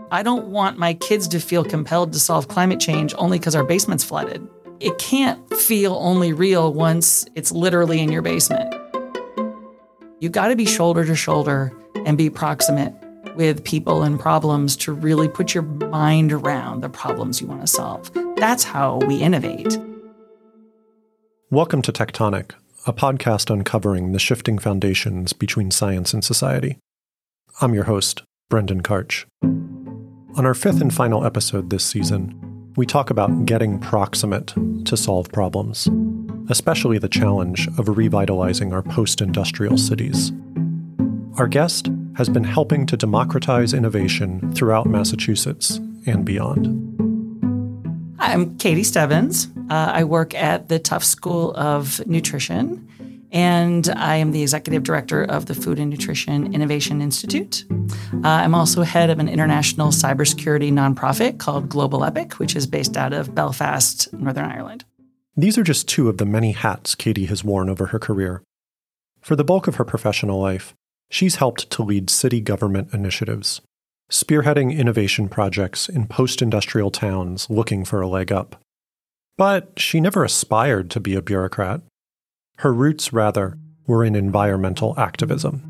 I don't want my kids to feel compelled to solve climate change only because our basement's flooded. It can't feel only real once it's literally in your basement. You got to be shoulder to shoulder and be proximate with people and problems to really put your mind around the problems you want to solve. That's how we innovate. Welcome to Tectonic, a podcast uncovering the shifting foundations between science and society. I'm your host, Brendan Karch. On our fifth and final episode this season, we talk about getting proximate to solve problems, especially the challenge of revitalizing our post-industrial cities. Our guest has been helping to democratize innovation throughout Massachusetts and beyond. Hi, I'm Katie Stebbins. I work at the Tufts School of Nutrition, and I am the executive director of the Food and Nutrition Innovation Institute. I'm also head of an international cybersecurity nonprofit called Global Epic, which is based out of Belfast, Northern Ireland. These are just two of the many hats Katie has worn over her career. For the bulk of her professional life, she's helped to lead city government initiatives, spearheading innovation projects in post-industrial towns looking for a leg up. But she never aspired to be a bureaucrat. Her roots, rather, were in environmental activism.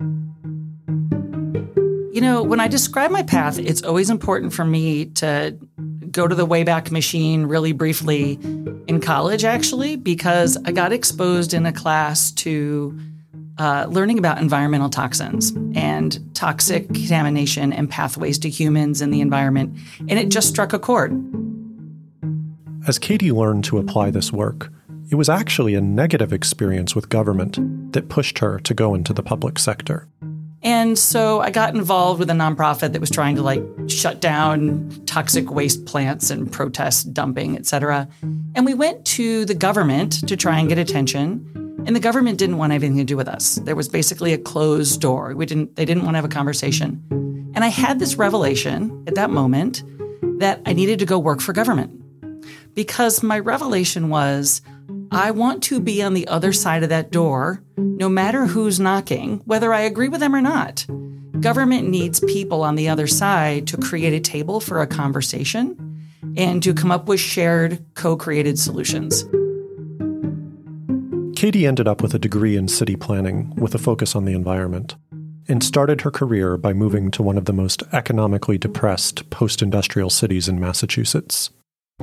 You know, when I describe my path, it's always important for me to go to the Wayback Machine really briefly in college, actually, because I got exposed in a class to learning about environmental toxins and toxic contamination and pathways to humans and the environment, and it just struck a chord. As Katie learned to apply this work, it was actually a negative experience with government that pushed her to go into the public sector. And so I got involved with a nonprofit that was trying to shut down toxic waste plants and protest dumping, et cetera. And we went to the government to try and get attention. And the government didn't want anything to do with us. There was basically a closed door. They didn't want to have a conversation. And I had this revelation at that moment that I needed to go work for government. Because my revelation was, I want to be on the other side of that door, no matter who's knocking, whether I agree with them or not. Government needs people on the other side to create a table for a conversation and to come up with shared, co-created solutions. Katie ended up with a degree in city planning with a focus on the environment, and started her career by moving to one of the most economically depressed post-industrial cities in Massachusetts.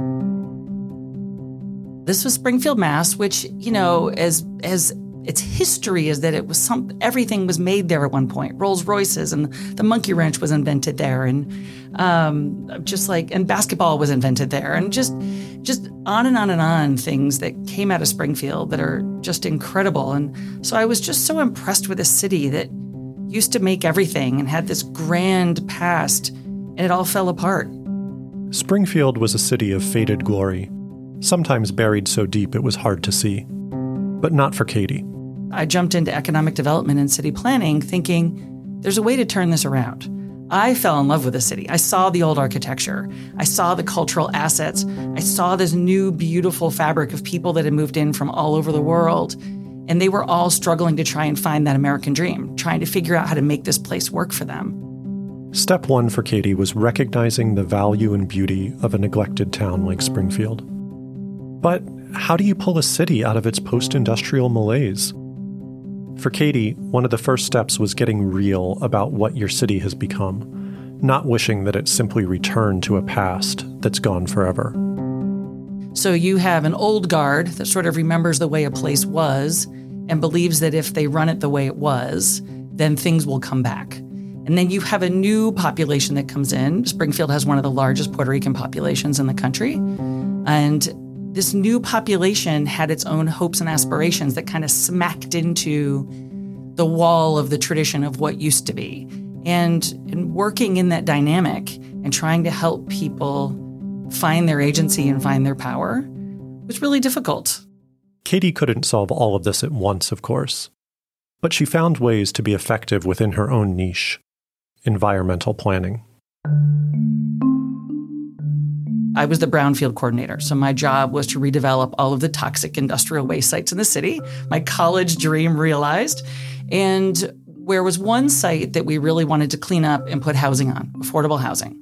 This was Springfield, Mass., which, as its history is that it was everything was made there at one point. Rolls Royces and the monkey wrench was invented there, and and basketball was invented there, and just on and on and on things that came out of Springfield that are just incredible. And so I was just so impressed with a city that used to make everything and had this grand past, and it all fell apart. Springfield was a city of faded glory, sometimes buried so deep it was hard to see. But not for Katie. I jumped into economic development and city planning thinking there's a way to turn this around. I fell in love with the city. I saw the old architecture. I saw the cultural assets. I saw this new, beautiful fabric of people that had moved in from all over the world. And they were all struggling to try and find that American dream, trying to figure out how to make this place work for them. Step one for Katie was recognizing the value and beauty of a neglected town like Springfield. But how do you pull a city out of its post-industrial malaise? For Katie, one of the first steps was getting real about what your city has become, not wishing that it simply returned to a past that's gone forever. So you have an old guard that sort of remembers the way a place was and believes that if they run it the way it was, then things will come back. And then you have a new population that comes in. Springfield has one of the largest Puerto Rican populations in the country. And this new population had its own hopes and aspirations that kind of smacked into the wall of the tradition of what used to be. And working in that dynamic and trying to help people find their agency and find their power was really difficult. Katie couldn't solve all of this at once, of course. But she found ways to be effective within her own niche, environmental planning. I was the brownfield coordinator, so my job was to redevelop all of the toxic industrial waste sites in the city. My college dream realized. And where was one site that we really wanted to clean up and put housing on, affordable housing.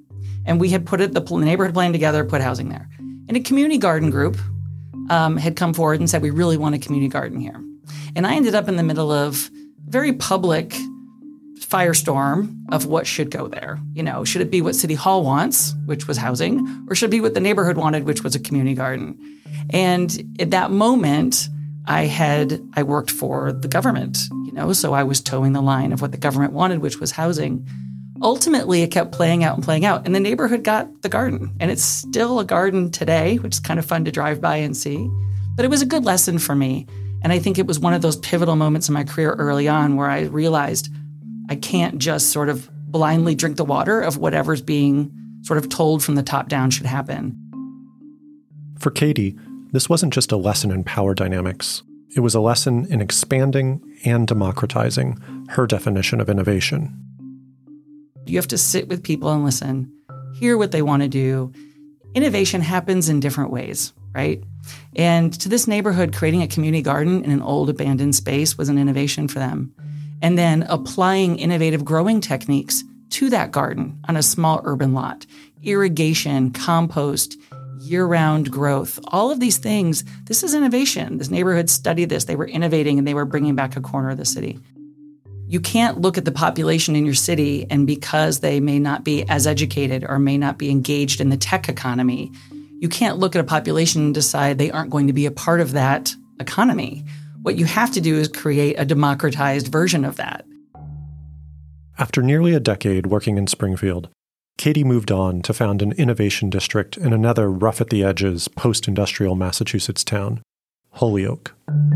And we had put the neighborhood plan together, put housing there. And a community garden group had come forward and said, we really want a community garden here. And I ended up in the middle of very public firestorm of what should go there. Should it be what City Hall wants, which was housing, or should it be what the neighborhood wanted, which was a community garden? And at that moment, I worked for the government, so I was towing the line of what the government wanted, which was housing. Ultimately, it kept playing out, and the neighborhood got the garden. And it's still a garden today, which is kind of fun to drive by and see. But it was a good lesson for me. And I think it was one of those pivotal moments in my career early on where I realized I can't just sort of blindly drink the water of whatever's being sort of told from the top down should happen. For Katie, this wasn't just a lesson in power dynamics. It was a lesson in expanding and democratizing her definition of innovation. You have to sit with people and listen, hear what they want to do. Innovation happens in different ways, right? And to this neighborhood, creating a community garden in an old abandoned space was an innovation for them. And then applying innovative growing techniques to that garden on a small urban lot, irrigation, compost, year-round growth, all of these things, this is innovation. This neighborhood studied this. They were innovating and they were bringing back a corner of the city. You can't look at the population in your city and because they may not be as educated or may not be engaged in the tech economy, you can't look at a population and decide they aren't going to be a part of that economy. What you have to do is create a democratized version of that. After nearly a decade working in Springfield, Katie moved on to found an innovation district in another rough-at-the-edges post-industrial Massachusetts town, Holyoke.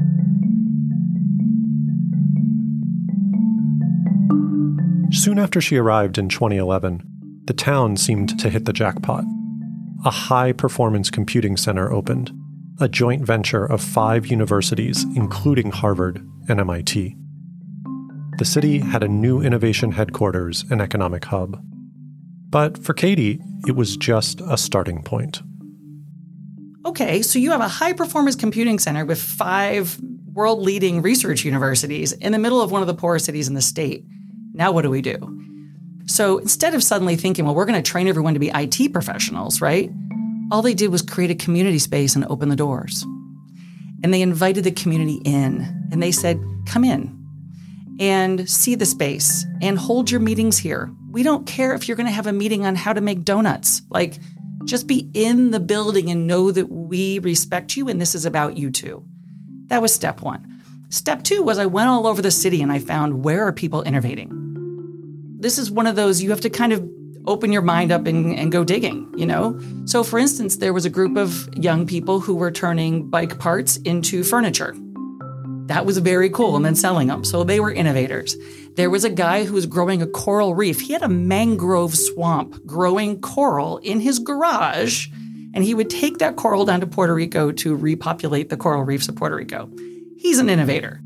Soon after she arrived in 2011, the town seemed to hit the jackpot. A high-performance computing center opened, a joint venture of 5 universities, including Harvard and MIT. The city had a new innovation headquarters and economic hub. But for Katie, it was just a starting point. Okay, so you have a high-performance computing center with 5 world-leading research universities in the middle of one of the poorest cities in the state. Now what do we do? So instead of suddenly thinking, well, we're going to train everyone to be IT professionals, right? All they did was create a community space and open the doors. And they invited the community in. And they said, come in and see the space and hold your meetings here. We don't care if you're going to have a meeting on how to make donuts. Just be in the building and know that we respect you and this is about you too. That was step 1. Step 2 was I went all over the city and I found, where are people innovating? This is one of those, you have to kind of open your mind up and go digging, So for instance, there was a group of young people who were turning bike parts into furniture. That was very cool, and then selling them. So they were innovators. There was a guy who was growing a coral reef. He had a mangrove swamp growing coral in his garage, and he would take that coral down to Puerto Rico to repopulate the coral reefs of Puerto Rico. He's an innovator.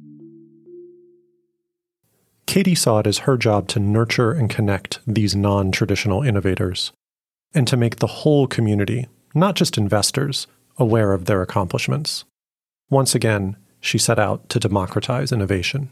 Katie saw it as her job to nurture and connect these non-traditional innovators, and to make the whole community, not just investors, aware of their accomplishments. Once again, she set out to democratize innovation.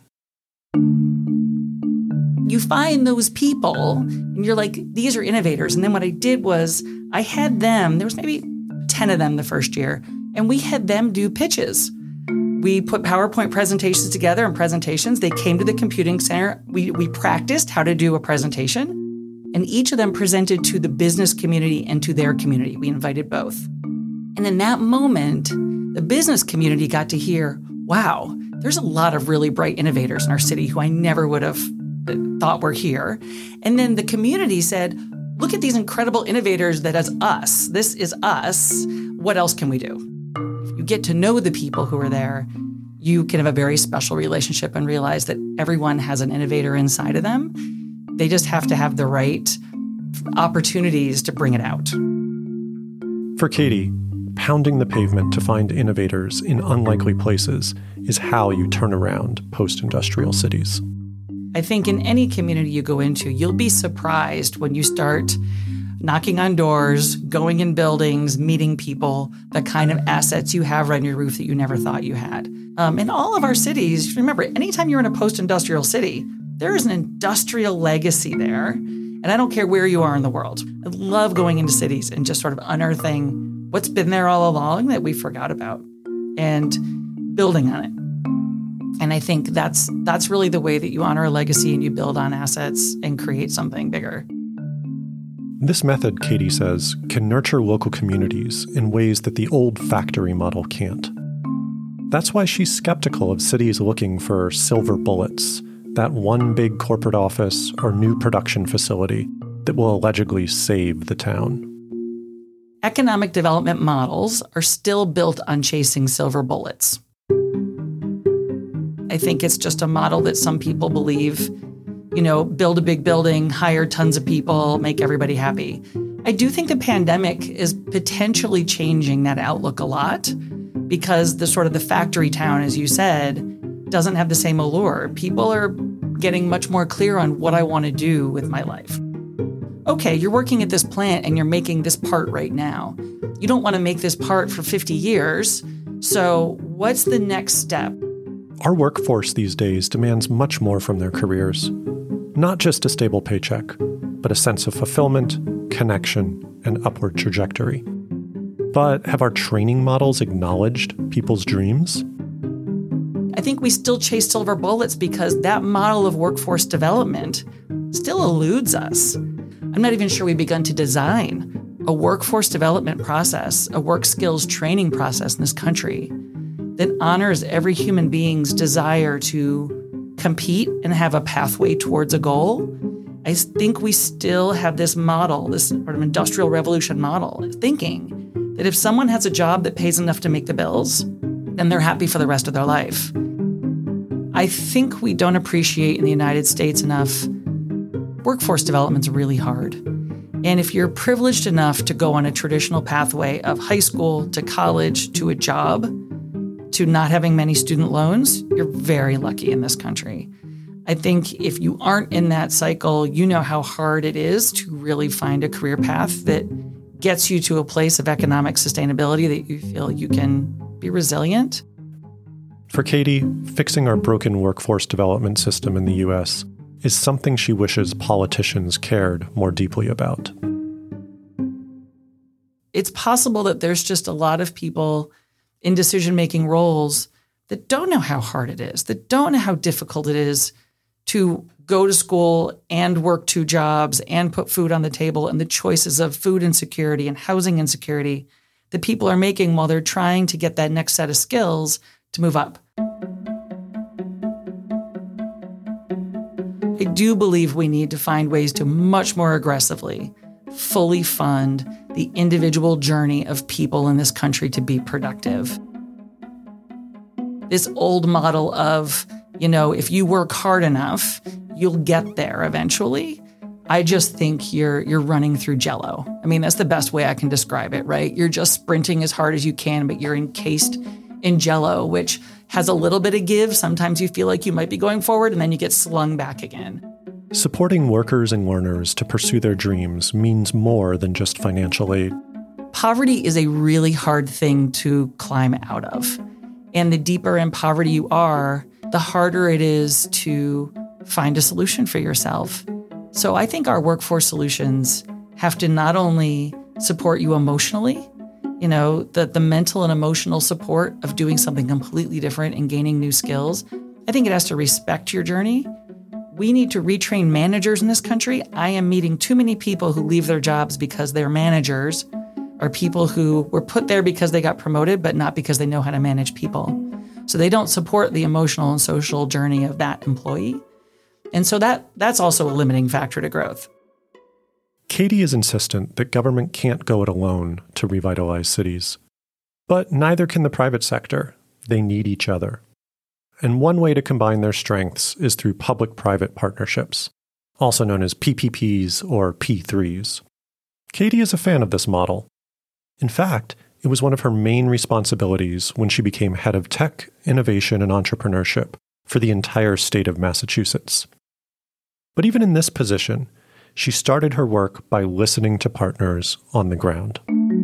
You find those people, and you're like, these are innovators. And then what I did was I had them, there was maybe 10 of them the first year, and we had them do pitches. We put PowerPoint presentations together and presentations. They came to the computing center. We practiced how to do a presentation, and each of them presented to the business community and to their community. We invited both. And in that moment, the business community got to hear, wow, there's a lot of really bright innovators in our city who I never would have thought were here. And then the community said, look at these incredible innovators that is us. This is us. What else can we do? If you get to know the people who are there, you can have a very special relationship and realize that everyone has an innovator inside of them. They just have to have the right opportunities to bring it out. For Katie, pounding the pavement to find innovators in unlikely places is how you turn around post-industrial cities. I think in any community you go into, you'll be surprised when you start knocking on doors, going in buildings, meeting people, the kind of assets you have right on your roof that you never thought you had. In all of our cities, remember, anytime you're in a post-industrial city, there is an industrial legacy there. And I don't care where you are in the world. I love going into cities and just sort of unearthing what's been there all along that we forgot about and building on it. And I think that's really the way that you honor a legacy and you build on assets and create something bigger. This method, Katie says, can nurture local communities in ways that the old factory model can't. That's why she's skeptical of cities looking for silver bullets, that one big corporate office or new production facility that will allegedly save the town. Economic development models are still built on chasing silver bullets. I think it's just a model that some people believe, build a big building, hire tons of people, make everybody happy. I do think the pandemic is potentially changing that outlook a lot because the factory town, as you said, doesn't have the same allure. People are getting much more clear on what I want to do with my life. Okay, you're working at this plant and you're making this part right now. You don't want to make this part for 50 years. So what's the next step? Our workforce these days demands much more from their careers. Not just a stable paycheck, but a sense of fulfillment, connection, and upward trajectory. But have our training models acknowledged people's dreams? I think we still chase silver bullets because that model of workforce development still eludes us. I'm not even sure we've begun to design a workforce development process, a work skills training process in this country that honors every human being's desire to compete and have a pathway towards a goal. I think we still have this model, this sort of industrial revolution model, thinking that if someone has a job that pays enough to make the bills, then they're happy for the rest of their life. I think we don't appreciate in the United States enough workforce development's really hard. And if you're privileged enough to go on a traditional pathway of high school to college to a job, to not having many student loans, you're very lucky in this country. I think if you aren't in that cycle, you know how hard it is to really find a career path that gets you to a place of economic sustainability that you feel you can be resilient. For Katie, fixing our broken workforce development system in the U.S. is something she wishes politicians cared more deeply about. It's possible that there's just a lot of people in decision-making roles that don't know how hard it is, that don't know how difficult it is to go to school and work 2 jobs and put food on the table, and the choices of food insecurity and housing insecurity that people are making while they're trying to get that next set of skills to move up. I do believe we need to find ways to much more aggressively fully fund the individual journey of people in this country to be productive. This old model of, if you work hard enough, you'll get there eventually. I just think you're running through Jell-O. I mean, that's the best way I can describe it, right? You're just sprinting as hard as you can, but you're encased in Jell-O, which has a little bit of give. Sometimes you feel like you might be going forward, and then you get slung back again. Supporting workers and learners to pursue their dreams means more than just financial aid. Poverty is a really hard thing to climb out of. And the deeper in poverty you are, the harder it is to find a solution for yourself. So I think our workforce solutions have to not only support you emotionally, the mental and emotional support of doing something completely different and gaining new skills. I think it has to respect your journey. We need to retrain managers in this country. I am meeting too many people who leave their jobs because their managers are people who were put there because they got promoted, but not because they know how to manage people. So they don't support the emotional and social journey of that employee. And so that's also a limiting factor to growth. Katie is insistent that government can't go it alone to revitalize cities. But neither can the private sector. They need each other. And one way to combine their strengths is through public-private partnerships, also known as PPPs or P3s. Katie is a fan of this model. In fact, it was one of her main responsibilities when she became head of tech, innovation, and entrepreneurship for the entire state of Massachusetts. But even in this position, she started her work by listening to partners on the ground.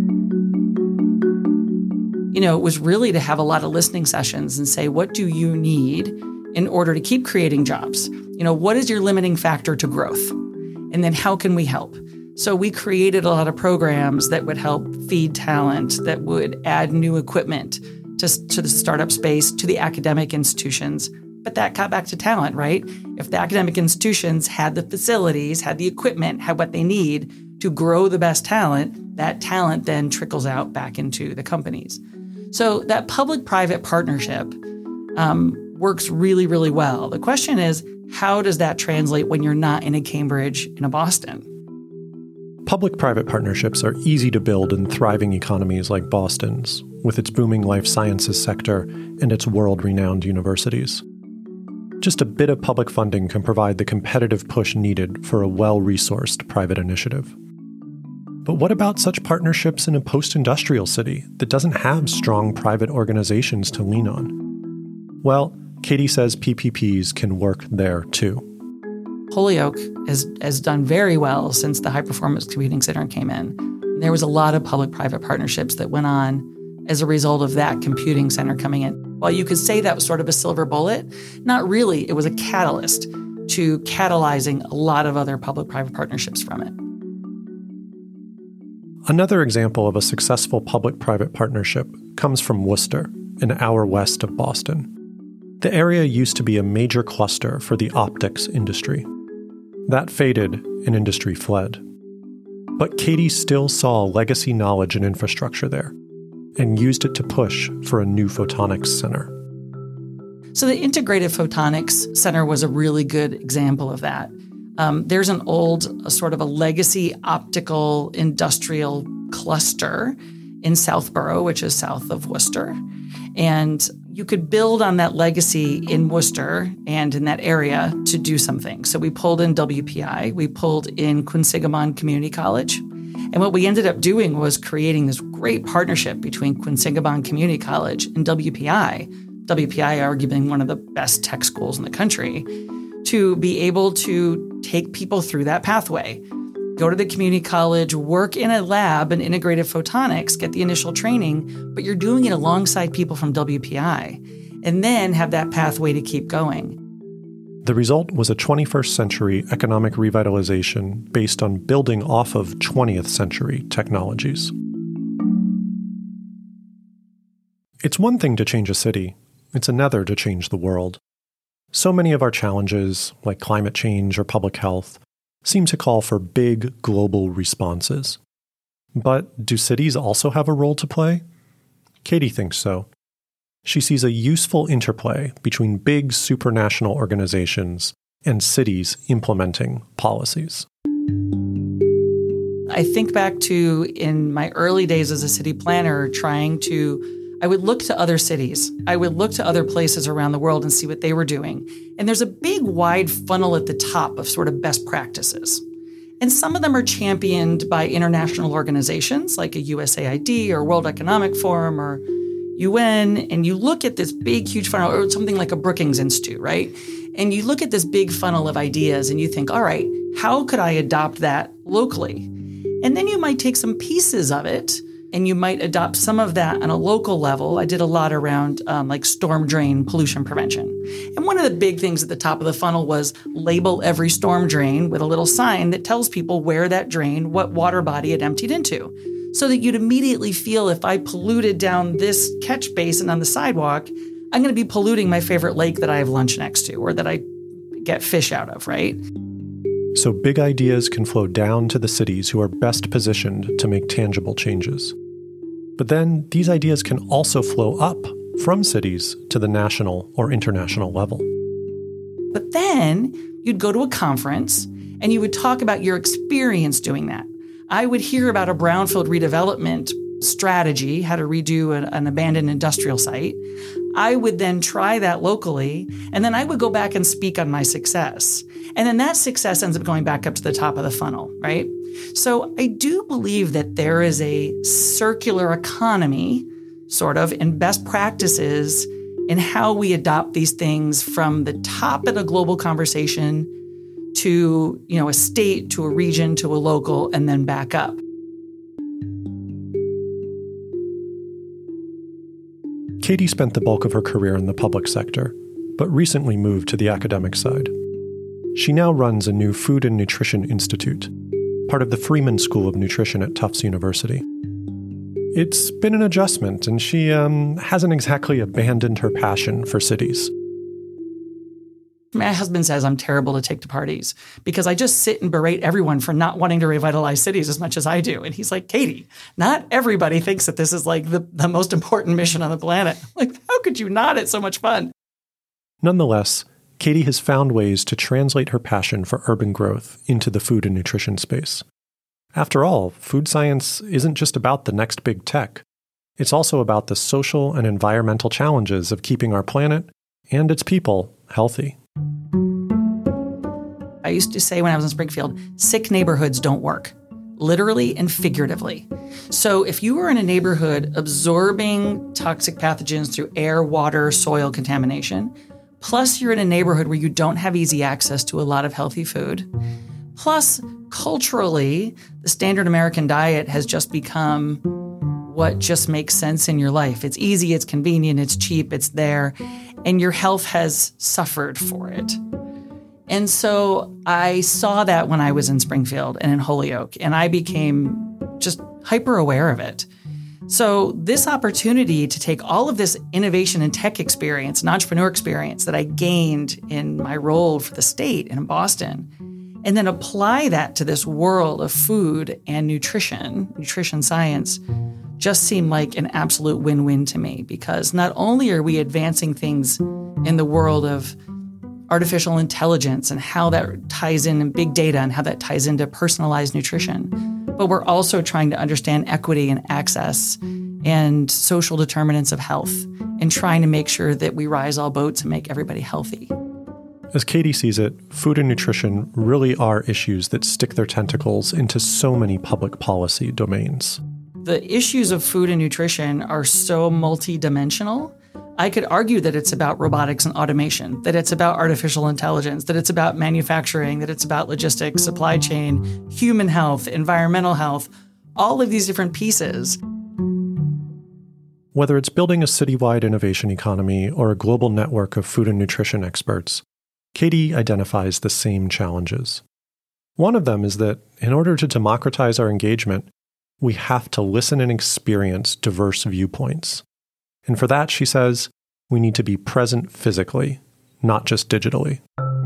It was really to have a lot of listening sessions and say, what do you need in order to keep creating jobs? What is your limiting factor to growth? And then how can we help? So we created a lot of programs that would help feed talent, that would add new equipment to the startup space, to the academic institutions. But that got back to talent, right? If the academic institutions had the facilities, had the equipment, had what they need to grow the best talent, that talent then trickles out back into the companies. So that public-private partnership works really, really well. The question is, how does that translate when you're not in a Cambridge, in a Boston? Public-private partnerships are easy to build in thriving economies like Boston's, with its booming life sciences sector and its world-renowned universities. Just a bit of public funding can provide the competitive push needed for a well-resourced private initiative. But what about such partnerships in a post-industrial city that doesn't have strong private organizations to lean on? Well, Katie says PPPs can work there too. Holyoke has done very well since the High Performance Computing Center came in. There was a lot of public-private partnerships that went on as a result of that computing center coming in. While you could say that was sort of a silver bullet, not really. It was a catalyst to catalyzing a lot of other public-private partnerships from it. Another example of a successful public-private partnership comes from Worcester, an hour west of Boston. The area used to be a major cluster for the optics industry. That faded and industry fled. But Katie still saw legacy knowledge and infrastructure there and used it to push for a new photonics center. So the Integrated Photonics Center was a really good example of that. There's an old, sort of a legacy optical industrial cluster in Southborough, which is south of Worcester. And you could build on that legacy in Worcester and in that area to do something. So we pulled in WPI, we pulled in Quinsigamond Community College. And what we ended up doing was creating this great partnership between Quinsigamond Community College and WPI. WPI arguably one of the best tech schools in the country, to be able to take people through that pathway. Go to the community college, work in a lab in integrated photonics, get the initial training, but you're doing it alongside people from WPI, and then have that pathway to keep going. The result was a 21st century economic revitalization based on building off of 20th century technologies. It's one thing to change a city, it's another to change the world. So many of our challenges, like climate change or public health, seem to call for big global responses. But do cities also have a role to play? Katie thinks so. She sees a useful interplay between big supranational organizations and cities implementing policies. I think back to in my early days as a city planner, I would look to other cities. I would look to other places around the world and see what they were doing. And there's a big wide funnel at the top of sort of best practices. And some of them are championed by international organizations like a USAID or World Economic Forum or UN. And you look at this big, huge funnel, or something like a Brookings Institute, right? And you look at this big funnel of ideas and you think, all right, how could I adopt that locally? And then you might take some pieces of it and you might adopt some of that on a local level. I did a lot around like storm drain pollution prevention. And one of the big things at the top of the funnel was label every storm drain with a little sign that tells people where that drain, what water body it emptied into, so that you'd immediately feel if I polluted down this catch basin on the sidewalk, I'm going to be polluting my favorite lake that I have lunch next to or that I get fish out of, right? So big ideas can flow down to the cities who are best positioned to make tangible changes. But then these ideas can also flow up from cities to the national or international level. But then you'd go to a conference and you would talk about your experience doing that. I would hear about a brownfield redevelopment strategy, how to redo an abandoned industrial site. I would then try that locally, and then I would go back and speak on my success. And then that success ends up going back up to the top of the funnel, right? So I do believe that there is a circular economy, sort of, in best practices in how we adopt these things from the top of a global conversation to, a state, to a region, to a local, and then back up. Katie spent the bulk of her career in the public sector, but recently moved to the academic side. She now runs a new Food and Nutrition Institute, part of the Freeman School of Nutrition at Tufts University. It's been an adjustment, and she hasn't exactly abandoned her passion for cities. My husband says I'm terrible to take to parties because I just sit and berate everyone for not wanting to revitalize cities as much as I do. And he's like, Katie, not everybody thinks that this is like the most important mission on the planet. I'm like, how could you not? It's so much fun. Nonetheless, Katie has found ways to translate her passion for urban growth into the food and nutrition space. After all, food science isn't just about the next big tech. It's also about the social and environmental challenges of keeping our planet and its people healthy. I used to say when I was in Springfield, sick neighborhoods don't work, literally and figuratively. So if you were in a neighborhood absorbing toxic pathogens through air, water, soil contamination, plus you're in a neighborhood where you don't have easy access to a lot of healthy food, plus culturally, the standard American diet has just become what just makes sense in your life. It's easy, it's convenient, it's cheap, it's there, and your health has suffered for it. And so I saw that when I was in Springfield and in Holyoke, and I became just hyper aware of it. So this opportunity to take all of this innovation and tech experience and entrepreneur experience that I gained in my role for the state in Boston, and then apply that to this world of food and nutrition science, just seemed like an absolute win-win to me, because not only are we advancing things in the world of artificial intelligence and how that ties in big data and how that ties into personalized nutrition, but we're also trying to understand equity and access and social determinants of health and trying to make sure that we rise all boats and make everybody healthy. As Katie sees it, food and nutrition really are issues that stick their tentacles into so many public policy domains. The issues of food and nutrition are so multidimensional. I could argue that it's about robotics and automation, that it's about artificial intelligence, that it's about manufacturing, that it's about logistics, supply chain, human health, environmental health, all of these different pieces. Whether it's building a citywide innovation economy or a global network of food and nutrition experts, Katie identifies the same challenges. One of them is that in order to democratize our engagement, we have to listen and experience diverse viewpoints. And for that, she says, we need to be present physically, not just digitally.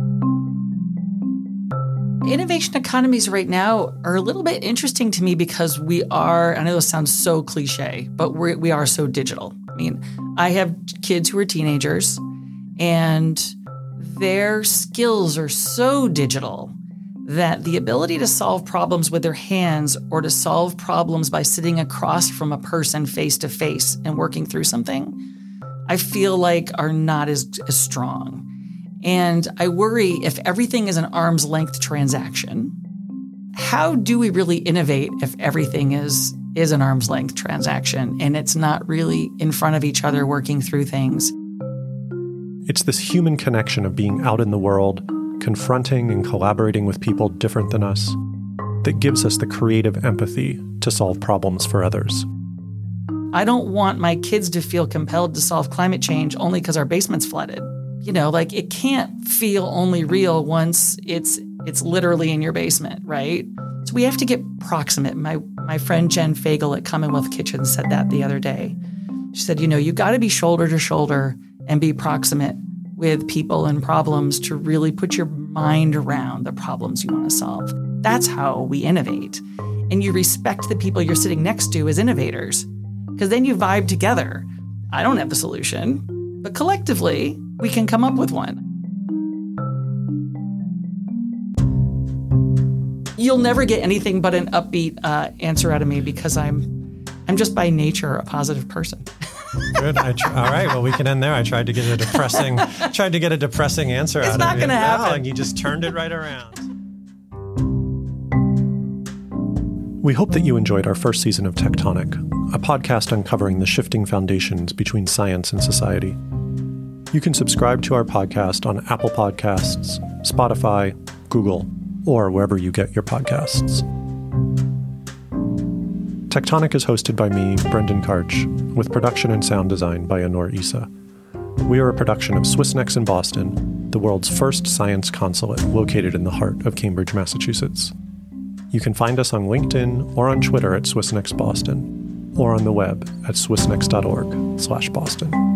Innovation economies right now are a little bit interesting to me because we are, I know this sounds so cliche, but we are so digital. I mean, I have kids who are teenagers, and their skills are so digital that the ability to solve problems with their hands or to solve problems by sitting across from a person face to face and working through something, I feel like are not as strong. And I worry if everything is an arm's length transaction, how do we really innovate if everything is an arm's length transaction and it's not really in front of each other working through things? It's this human connection of being out in the world, confronting and collaborating with people different than us, that gives us the creative empathy to solve problems for others. I don't want my kids to feel compelled to solve climate change only because our basement's flooded. You know, like it can't feel only real once it's literally in your basement, right? So we have to get proximate. My friend Jen Fagel at Commonwealth Kitchen said that the other day. She said, you got to be shoulder to shoulder and be proximate with people and problems to really put your mind around the problems you want to solve. That's how we innovate. And you respect the people you're sitting next to as innovators, because then you vibe together. I don't have the solution, but collectively, we can come up with one. You'll never get anything but an upbeat answer out of me because I'm just by nature a positive person. Good. All right. Well, we can end there. I tried to get a depressing answer out of you. It's not going to happen. No, and you just turned it right around. We hope that you enjoyed our first season of Tectonic, a podcast uncovering the shifting foundations between science and society. You can subscribe to our podcast on Apple Podcasts, Spotify, Google, or wherever you get your podcasts. Tectonic is hosted by me, Brendan Karch, with production and sound design by Anor Issa. We are a production of Swissnex in Boston the world's first science consulate located in the heart of Cambridge, Massachusetts. You can find us on LinkedIn or on Twitter at SwissNextBoston, or on the web at swissnex.org/Boston.